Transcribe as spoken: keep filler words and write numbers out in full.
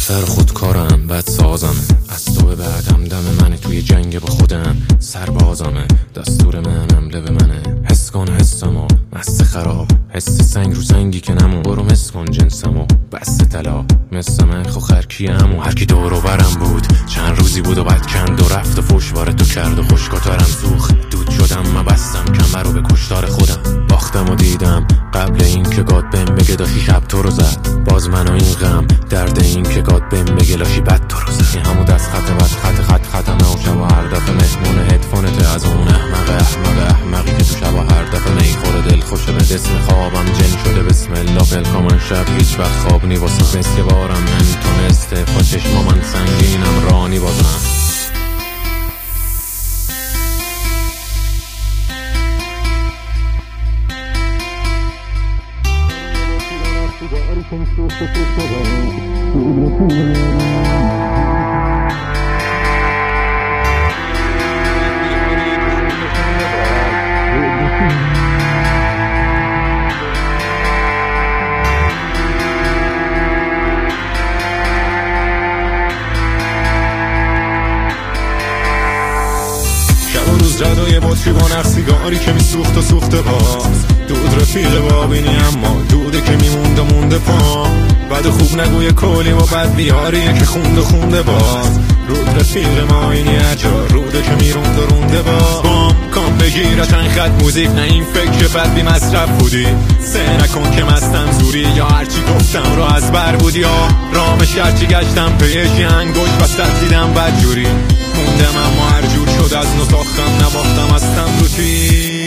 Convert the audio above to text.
سر خودکارم بد سازمه، از تو به بعد همدم منه، توی جنگ با خودم سربازمه، دستور من حمله به منه. حس کن حسمو مست خراب، حس سنگ رو سنگی که نمون، برو مس کن جنسمو بست طلا، مثل من خوخر کیمو. هرکی دور و برم بود چند روزی بود و بد کند و رفت و فوش وارد تو کرد و خوشگاترم سوخت، دود شدم من بستم کمر رو به کشتار خودم، باختم و دیدم قبل این که گاد بهم بگه داشتی شب تو رو زد، باز من و این غم درد این که گاد بهم بگه لاشی بد تو رو زد. این همو دست خط بد خط خط ختمه و شب و هر دفعه مهمون هدفونته، از اون احمق احمق احمقی که تو شب و هر دفعه میخوره دل خوشه به اسم خوابم جن شده. بسم الله پلکا من شب هیچ وقت خواب نی واسه مثل بارم نمیتونسته پا چشما من سنگینم رانی بازم. جدای بطری با نخ سیگاری که میسوخت و سوخته باز، دود رفیق بابینی اما دوده که میمونده مونده پا، بد خوب نگوی کلی و بد بیاریه که خونده خونده باز، رود رفیق ما اینی اجا روده که میرونده رونده باز. بام کام بگیر چند خط موزیک، نه این فکر بد بی مصرف بودی، سه نکن که مستم زوری، یا هرچی گفتم رو از بر بودی، یا رامش هرچی گشتم به یکی انگوش وسط دیدم بد جوری موندم، اما هر جور شد از نو ساختم نباختم هستم رو تی